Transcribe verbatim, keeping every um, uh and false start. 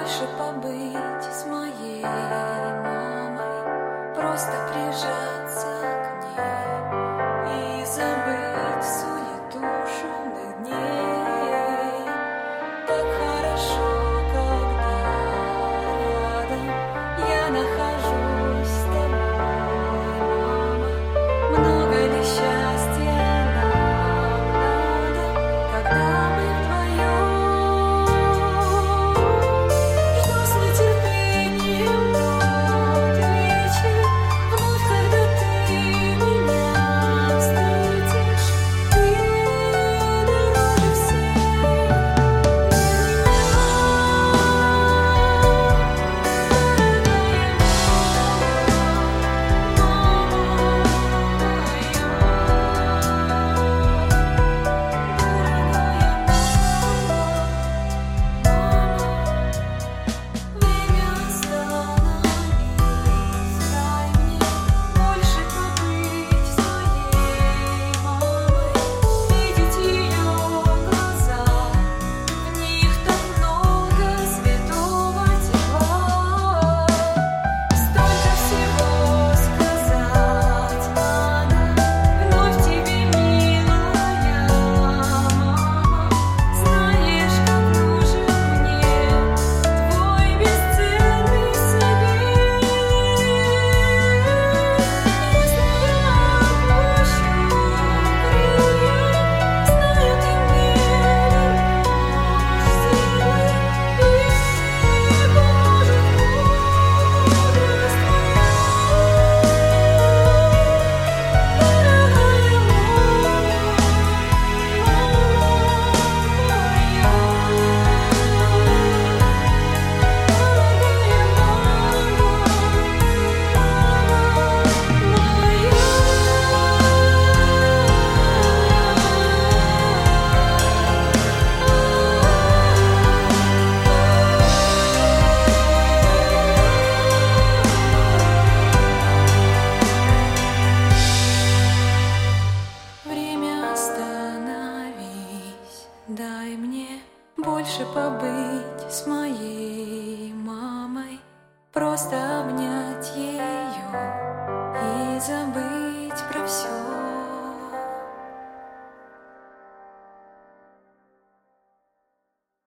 больше побыть с моей мамой, просто прижаться к ней и забыть суету шумных дней. Так хорошо, когда рядом я нахожусь с тобой, мама. Много ли счастья нам надо, когда мы вдвоем? Жду с нетерпением тот вечер, вновь, когда ты меня встретишь. Ты дороже всех для Время остановись, дай мне больше побыть с моей мамой, видеть ее глаза, в них так много святого тепла. Столько всего сказать надо вновь тебе, милая мама. Знаешь, как нужен мне твой бесценный совет. Если я опущу крылья, знаю, ты мне вернешь силы и поможет мудрость твоя. Дорогая Время остановись, дай мне больше побыть с моей мамой, просто обнять ей